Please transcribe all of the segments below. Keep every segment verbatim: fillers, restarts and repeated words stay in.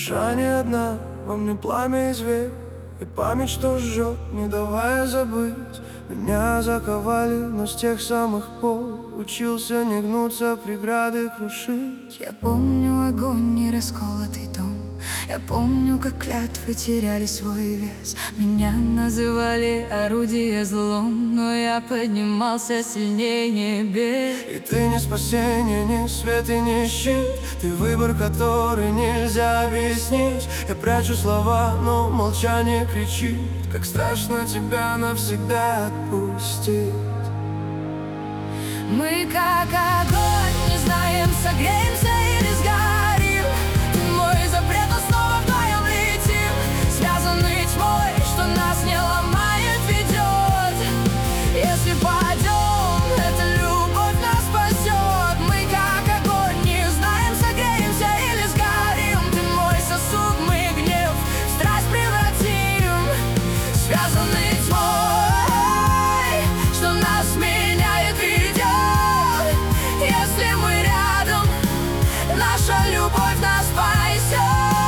Душа не одна, во мне пламя и зверь, и память, что жжет, не давая забыть. Меня заковали, но с тех самых пор учился не гнуться, преграды крушить. Я помню огонь и расколотый дом. Я помню, как клятвы теряли свой вес. Меня называли орудие злом, но я поднимался сильнее небес. И ты не спасение, не свет и не щит. Ты выбор, который нельзя объяснить. Я прячу слова, но молчание кричит. Как страшно тебя навсегда отпустить. Мы как огонь, не знаем, согреемся или сгорим. Ты мой запрет, но снова вдвоем летим. Связанный тьмой, что нас не ломает, ведет. Если падем, эта любовь нас спасет. Мы как огонь, не знаем, согреемся или сгорим. Ты мой сосуд, мы гнев в страсть превратим. Связанный тьмой, что нас меняет, ведет. Если мы рядом, наша любовь нас спасет.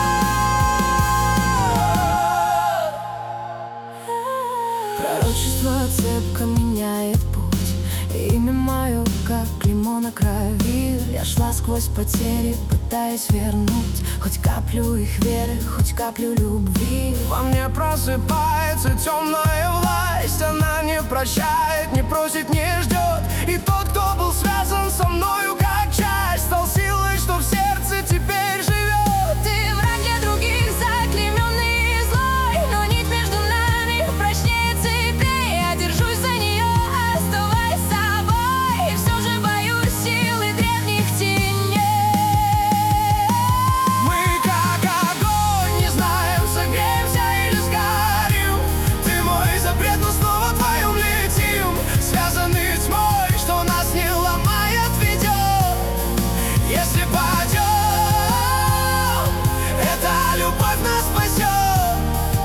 Пророчество цепко меняет путь. Имя мое, как клеймо на крови. Я шла сквозь потери, пытаясь вернуть хоть каплю их веры, хоть каплю любви. Во мне просыпается темная власть. Она не прощает, не просит, не ждет. И тот, кто был связан со мною как часть, стал силой, что в сердце теперь живет. Ты враг для других, заклейменный и злой, но нить между нами прочнее цепей. Я держусь за нее, оставаясь собой, и все же боюсь силы древних теней. Мы как огонь, не знаем, согреемся или сгорим. Ты мой запрет, но снова вдвоем летим. Связаны тьмой, что нас не ломает, ведет. Если падем, эта любовь нас спасет.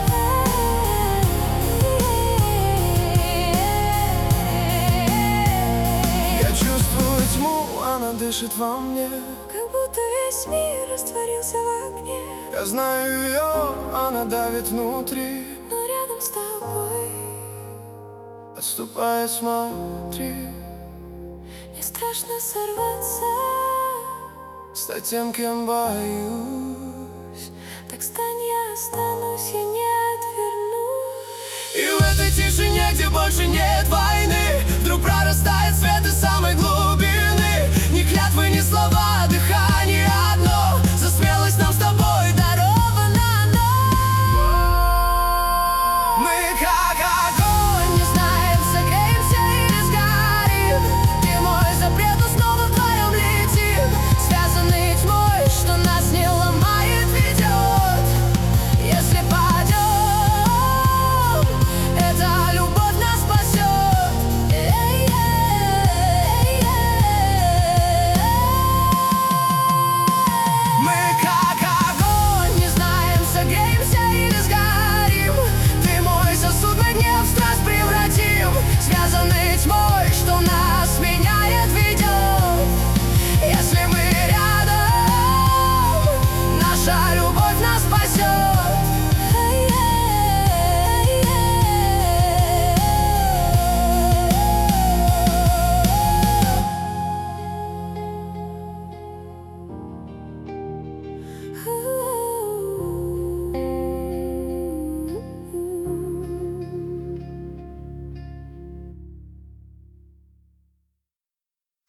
Я чувствую тьму, она дышит во мне. Как будто весь мир растворился в огне. Я знаю ее, она давит внутри. Но рядом с тобой Отступая, смотри. не страшно сорваться. Стать тем, кем боюсь. Так стань, я останусь, я не отвернусь. И в этой тишине, где больше нет войны, вдруг прорастает свет из самой глубины. Ни клятвы, ни слова, дыхание.